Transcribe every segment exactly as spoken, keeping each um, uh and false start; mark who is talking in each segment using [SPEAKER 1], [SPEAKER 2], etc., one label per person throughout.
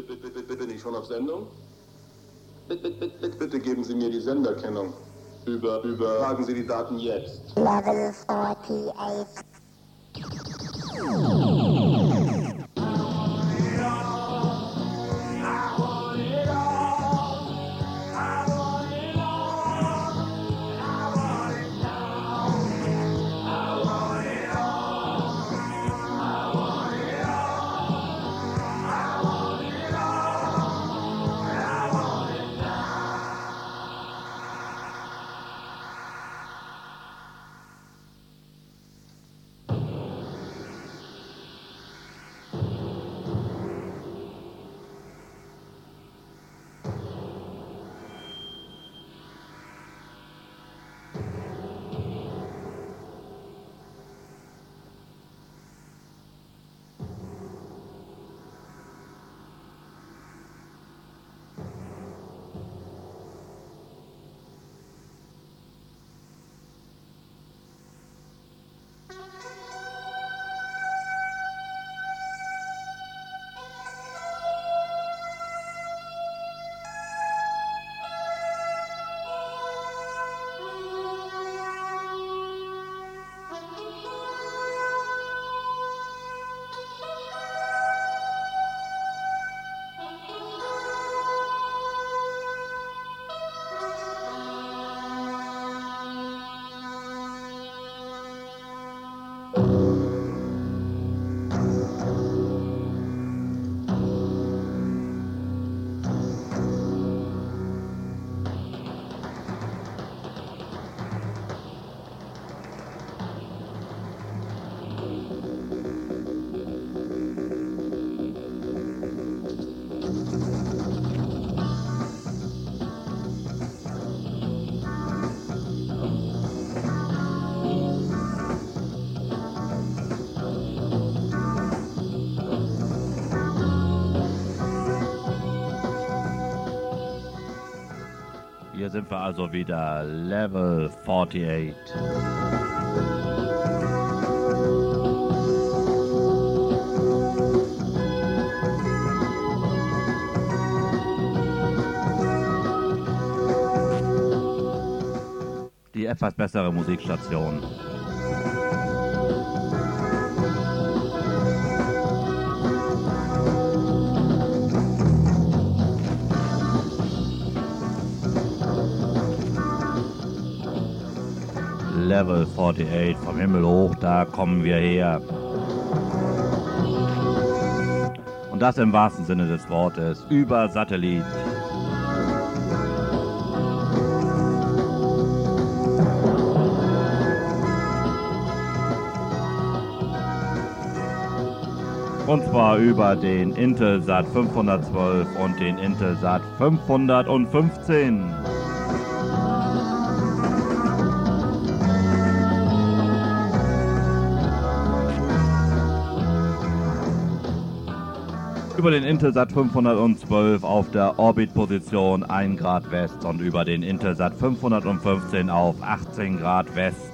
[SPEAKER 1] Bin ich schon auf Sendung? Bitte, bitte, bitte, bitte geben Sie mir die Senderkennung. Über, über, sagen Sie die Daten jetzt.
[SPEAKER 2] Level forty-eight.
[SPEAKER 3] Hier sind wir also wieder, Level forty-eight. Die etwas bessere Musikstation. Level forty-eight, vom Himmel hoch, da kommen wir her. Und das im wahrsten Sinne des Wortes, über Satellit. Und zwar über den Intelsat fünfhundertzwölf und den Intelsat fünfhundertfünfzehn. Über den Intelsat fünfhundertzwölf auf der Orbitposition ein Grad West und über den Intelsat fünfhundertfünfzehn auf achtzehn Grad West.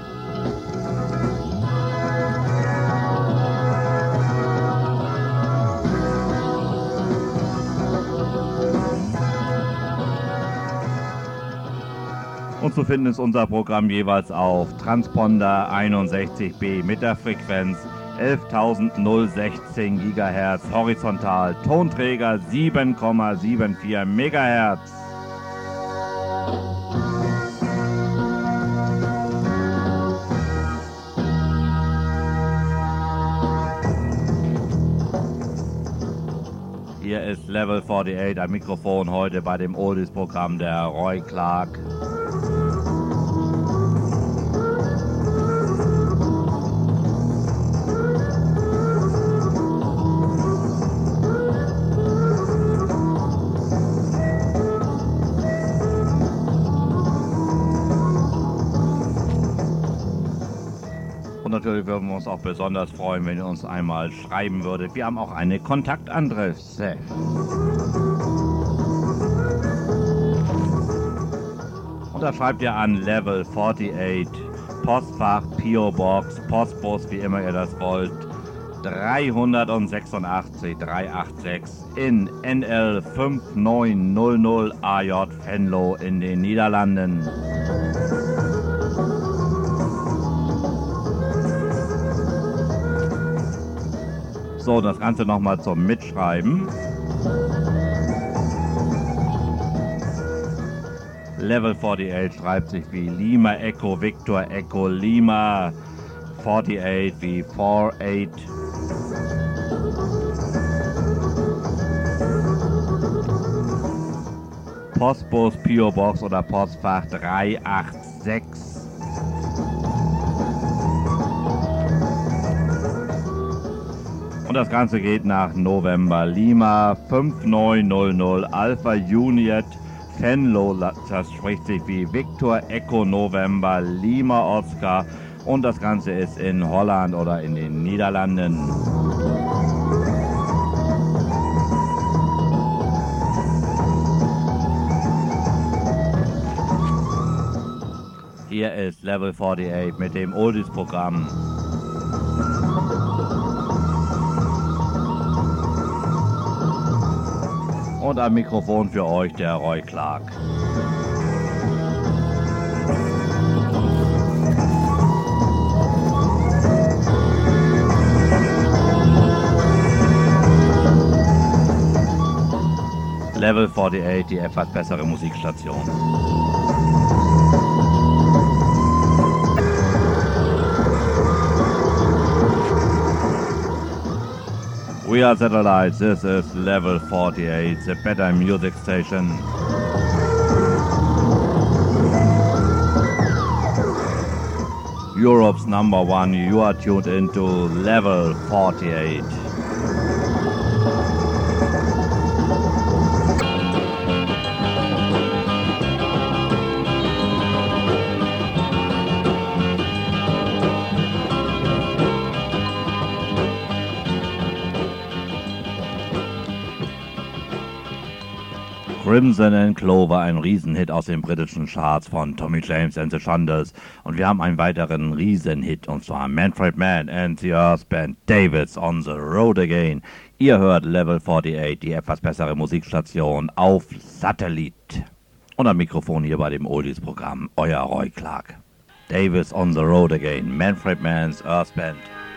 [SPEAKER 3] Und zu finden ist unser Programm jeweils auf Transponder einundsechzig B mit der Frequenz elftausendsechzehn Gigahertz, horizontal, Tonträger sieben Komma vierundsiebzig Megahertz. Hier ist Level forty-eight am Mikrofon heute bei dem Oldies-Programm der Roy Clark. Natürlich würden wir uns auch besonders freuen, wenn ihr uns einmal schreiben würdet. Wir haben auch eine Kontaktadresse. Und da schreibt ihr an Level forty-eight, Postfach, P O Box, Postbus, wie immer ihr das wollt. dreihundertsechsundachtzig dreihundertsechsundachtzig in N L fünf neun null null A J Venlo in den Niederlanden. So, das Ganze nochmal zum Mitschreiben. Level achtundvierzig schreibt sich wie Lima Echo Victor Echo Lima, achtundvierzig wie achtundvierzig. Postbus, P O Box oder Postfach dreihundertsechsundachtzig. Und das Ganze geht nach November Lima fünf neun null null Alpha Juliet Venlo, das spricht sich wie Victor Echo November Lima Oscar und das Ganze ist in Holland oder in den Niederlanden. Hier ist Level achtundvierzig mit dem Oldies-Programm. Und am Mikrofon für euch der Roy Clark. Level achtundvierzig, die etwas bessere Musikstation. We are Satellites, this is Level achtundvierzig, the better music station. Europe's number one, you are tuned into Level achtundvierzig. Crimson and Clover, ein Riesenhit aus den britischen Charts von Tommy James and the Shondells. Und wir haben einen weiteren Riesenhit, und zwar Manfred Mann and the Earth Band, David's on the Road Again. Ihr hört Level achtundvierzig, die etwas bessere Musikstation auf Satellit. Und am Mikrofon hier bei dem Oldies-Programm, euer Roy Clark. David's on the Road Again, Manfred Mann's Earth Band.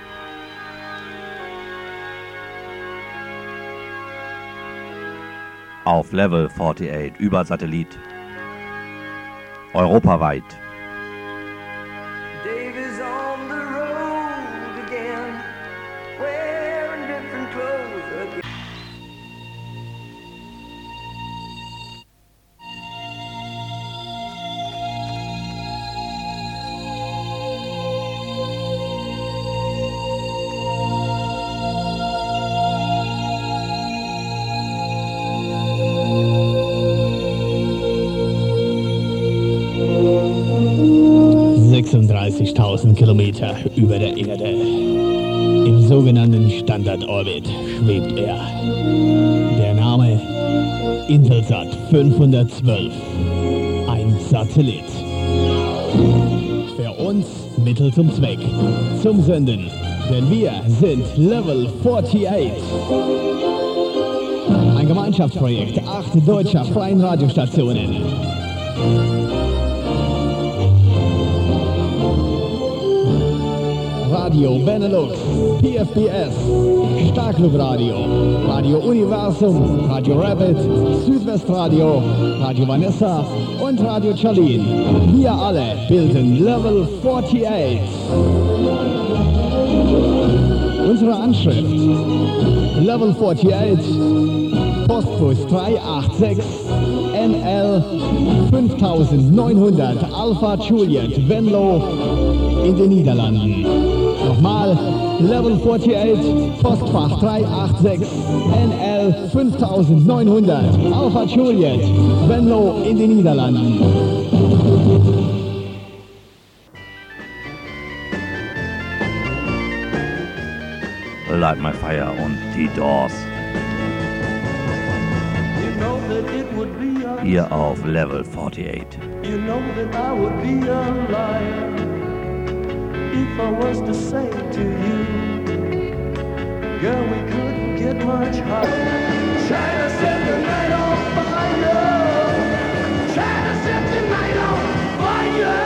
[SPEAKER 3] Auf Level achtundvierzig über Satellit. Europaweit.
[SPEAKER 4] Dave is on the road again, wearing different clothes again.
[SPEAKER 5] sechsunddreißigtausend Kilometer über der Erde. Im sogenannten Standardorbit schwebt er. Der Name Intelsat fünfhundertzwölf. Ein Satellit. Für uns Mittel zum Zweck. Zum Senden. Denn wir sind Level achtundvierzig. Ein Gemeinschaftsprojekt acht deutscher freien Radiostationen. Radio Benelux, P F B S, Starklub-Radio, Radio Universum, Radio Rapid, Südwestradio, Radio Vanessa und Radio Charlene. Wir alle bilden Level achtundvierzig. Unsere Anschrift Level achtundvierzig, Postbus dreihundertsechsundachtzig, N L fünftausendneunhundert Alpha Juliet Venlo in den Niederlanden. Nochmal, Level achtundvierzig, Postfach dreihundertsechsundachtzig, N L fünftausendneunhundert Alpha Juliet Venlo in den Niederlanden.
[SPEAKER 3] Light My Fire und die Doors. Hier auf Level achtundvierzig.
[SPEAKER 4] You know that I would be a liar if I was to say to you Girl, we couldn't get much higher. Trying to set the night on fire. Trying to set the night on fire.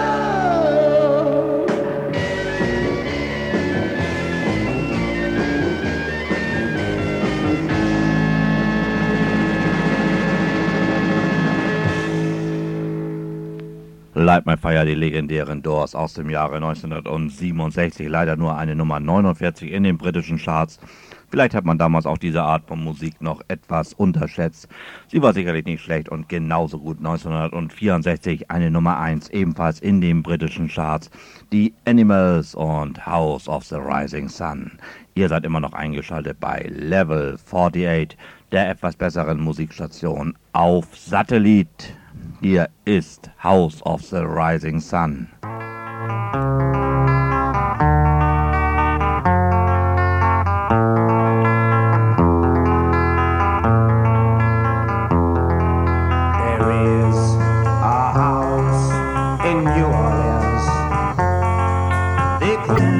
[SPEAKER 3] Light My Fire, die legendären Doors aus dem Jahre neunzehnhundertsiebenundsechzig. Leider nur eine Nummer neunundvierzig in den britischen Charts. Vielleicht hat man damals auch diese Art von Musik noch etwas unterschätzt. Sie war sicherlich nicht schlecht und genauso gut neunzehnhundertvierundsechzig eine Nummer eins, ebenfalls in den britischen Charts. Die Animals und House of the Rising Sun. Ihr seid immer noch eingeschaltet bei Level achtundvierzig, der etwas besseren Musikstation auf Satellit. Hier ist House of the Rising Sun.
[SPEAKER 4] There is a house in New Orleans. They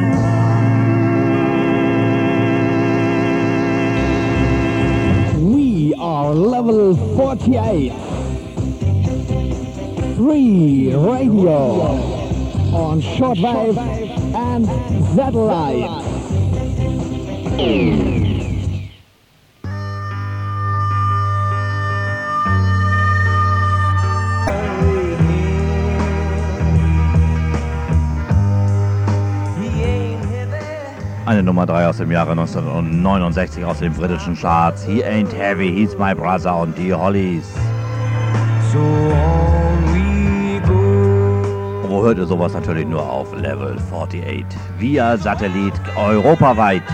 [SPEAKER 5] We are level forty-eight. Free radio on shortwave and satellite.
[SPEAKER 3] Eine Nummer drei aus dem Jahre neunzehnhundertneunundsechzig aus den britischen Charts. He Ain't Heavy, He's My Brother und die Hollies.
[SPEAKER 4] so on we go.
[SPEAKER 3] Wo hört ihr sowas natürlich nur auf Level achtundvierzig. Via Satellit europaweit.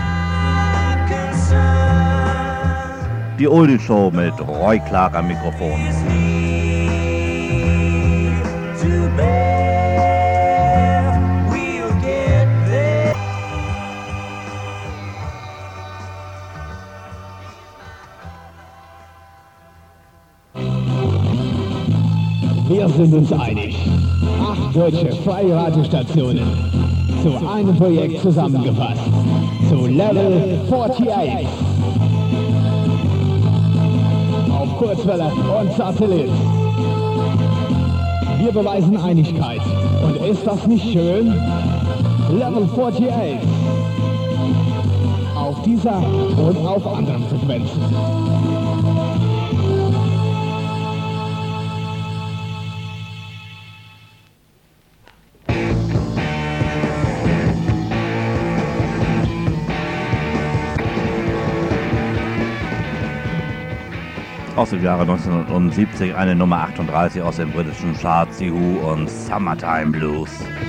[SPEAKER 3] Die Oldie Show mit Roy Clark am Mikrofon.
[SPEAKER 5] Wir sind uns einig. Acht deutsche freie Radiostationen. Zu einem Projekt zusammengefasst. Zu Level achtundvierzig. Auf Kurzwelle und Satellit. Wir beweisen Einigkeit. Und ist das nicht schön? Level achtundvierzig. Auf dieser und auf anderen Frequenzen.
[SPEAKER 3] Aus dem Jahre neunzehnhundertsiebzig eine Nummer achtunddreißig aus den britischen Charts, The Who und Summertime Blues.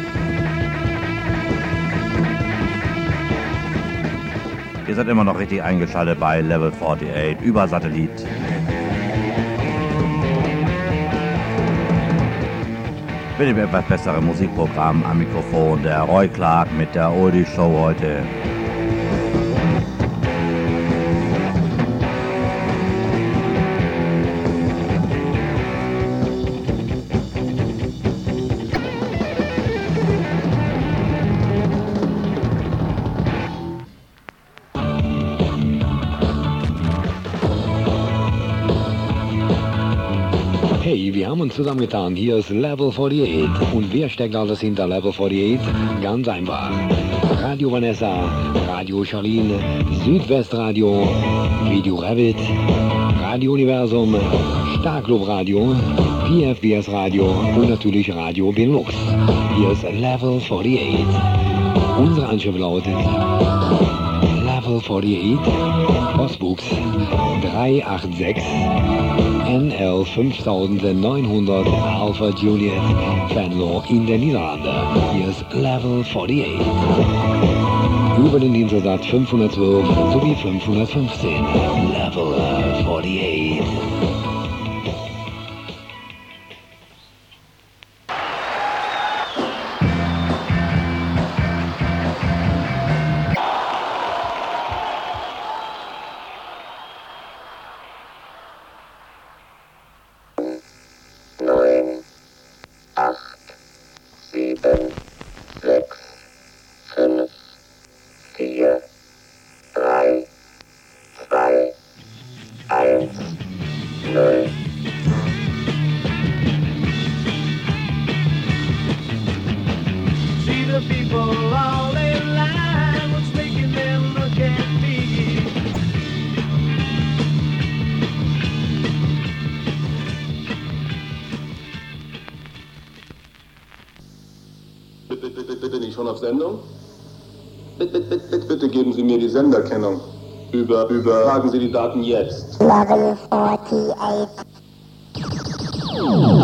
[SPEAKER 3] Ihr seid immer noch richtig eingeschaltet bei Level achtundvierzig über Satellit. Mit dem etwas besseren Musikprogramm am Mikrofon der Roy Clark mit der Oldie Show heute.
[SPEAKER 6] Hey, wir haben uns zusammengetan. Hier ist Level achtundvierzig. Und wer steckt alles hinter Level achtundvierzig? Ganz einfach. Radio Vanessa, Radio Charlene, Südwestradio, Radio Rabbit, Radio Universum, Starclub Radio, P F B S Radio und natürlich Radio Benelux. Hier ist Level achtundvierzig. Unsere Anschrift lautet Level achtundvierzig, Postbox drei acht sechs N L fünftausendneunhundert Alpha Juliet, Venlo in den Niederlanden. Hier ist Level achtundvierzig. Über den Dienstlersatz fünfhundertzwölf sowie fünfhundertfünfzehn. Level achtundvierzig.
[SPEAKER 2] Drei,
[SPEAKER 4] the people all in line. What's making them look at me?
[SPEAKER 1] Bitte, bitte, bitte nicht schon auf Sendung? Bitte, bitte, bitte, bitte geben Sie mir die Senderkennung. Über, übertragen Sie die Daten jetzt.
[SPEAKER 2] Level forty-eight.